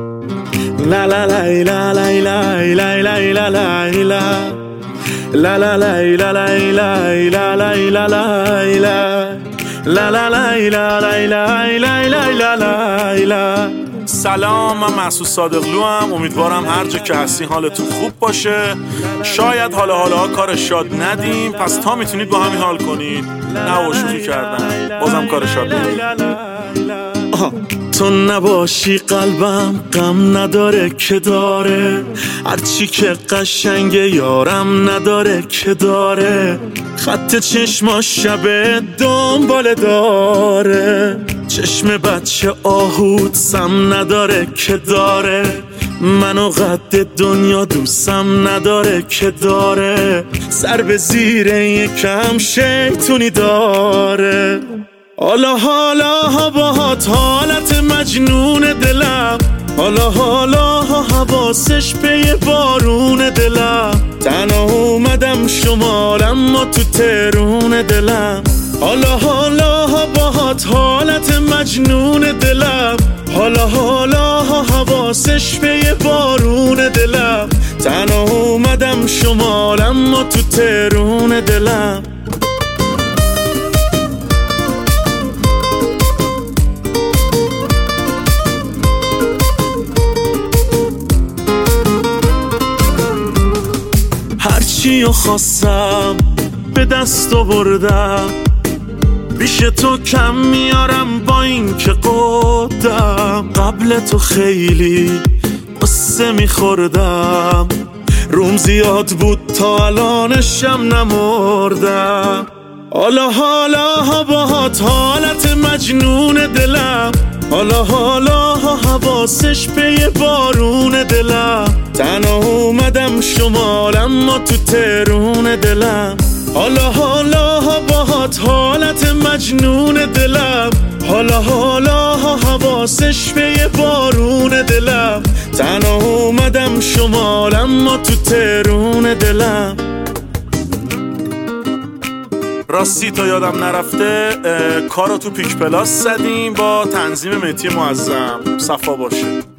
La la la la la la la la la la la La la la la la la la la la la La la la la la la la la la. سلام، من محسود صادقلو ام. امیدوارم هر جا که هستی حالتون خوب باشه. شاید حالا کار شاد ندیم، پس تا میتونید با همین حال کنید. نه و شوخی کردم، بازم کار شاد ندیم. تو نباشی قلبم غم نداره که داره، هرچی که قشنگ یارم نداره که داره، خط چشماش شبه دنباله داره، چشم بچه آهود سم نداره که داره، منو قد دنیا دوستم نداره که داره، سر به زیر یکم شیطونی داره. حالا باهات حالت مجنون دلم، حالا حواسش پی بارون دلم، تنها اومدم شمالم ما تو ترون دلم. حالا باهات حالت مجنون دلم، حالا حواسش پی بارون دلم، تنها اومدم شمالم ما تو ترون دلم. هرچیو خواستم به دست آوردم، پیش تو کم میارم با این که قدم، قبل تو خیلی قصه میخوردم، روم زیاد بود تا الانشم نمردم. حالا باهات حالت مجنون دلم، حالا حواسش پی بارون دلم، تنها اومدم شمالم ما تو ترون دلم. حالا باهات حالت مجنون دلم، حالا حواسش پی بارون دلم، تنها اومدم شمالم ما تو ترون دلم. راستی تا یادم نرفته، کارو تو پیک پلاس زدیم با تنظیم مهدی معظم. صفا باشه.